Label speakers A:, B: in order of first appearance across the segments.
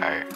A: Ай.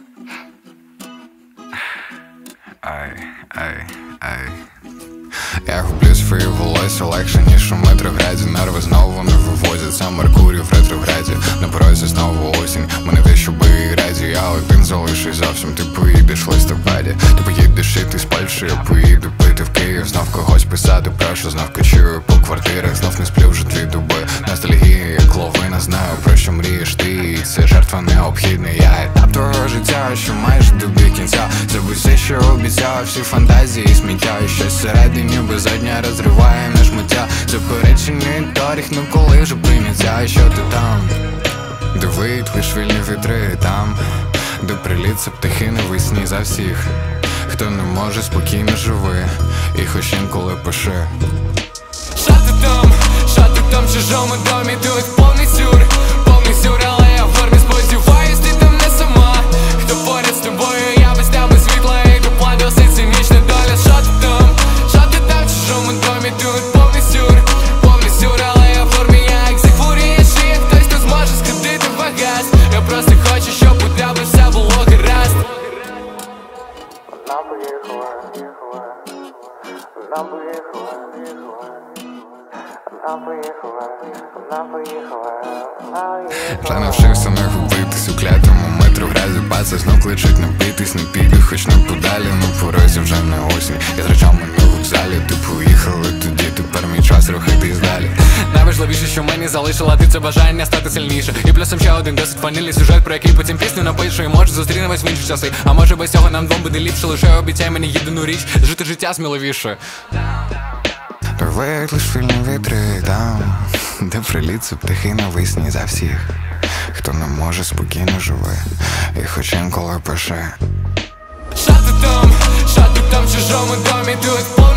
A: Ай, ай, ай. Я гублю свої волосся легше, ніж у Метрограді. Нерви знову не вивозяться, Меркурій в ретрограді. На порозі знову осінь, мене те, що би раді. Я один залишусь зовсім, ти поїдеш в листопаді. Ти поїдеш і ти з Польщі, я поїду пити в Київ. Знов когось писати, прошу, знов кочую по квартирах. Знов не сплю вже 2 доби. Ностальгія, як ловина, знаю, про що мрієш ти. І це жертва необхідна. Я етап твого життя, що майже добіг кінця. Забудь все, що обіцяв, всі фантазії сміття. І щось всередині безодня розриває на шмаття. Заперечений доріг, ну коли вже прийняття. І що ти там? Диви, твої швильні вітри там, де приліться птахи навесні за всіх, хто не може, спокійно живи, і хоч інколи пиши.
B: Що ти там в чужому домі, тут повний сюр, але я в формі, сподіваюсь, ти там не сама. Хто поряд з тобою, я без тебе світла, і до план досить цинічна доля. Що ти там в чужому домі, тут повний сюр, але я в формі, як Зігфурія шиє, хтось тут зможе скрутити багаж. Я просто хочу, щоб у тебе все було гаразд.
C: Вона поїхала, вона поїхала, вона поїхала.
A: Вже навчився не губитись у клятому Метрограді. Паці знов кличуть напитись, не піду, хоч не подалі. На порозі вже не осінь, я з речами на вокзалі. Ти поїхали тоді, тепер мій час рухатись далі.
B: Найважливіше, що мені залишила ти, це бажання стати сильніше. І плюсом ще один досить фанільний сюжет, про який потім пісню напишу. І може зустрінемось в інші часи. А може без цього нам двом буде ліпше. Лише обіцяй мені єдину річ, жити життя сміливіше.
A: Рве лиш вільні вітри там, де приліться птахи навесні за всіх, хто не може, спокійно живе, і хоч інколи пише.
B: Що ти там в чужому домі, тут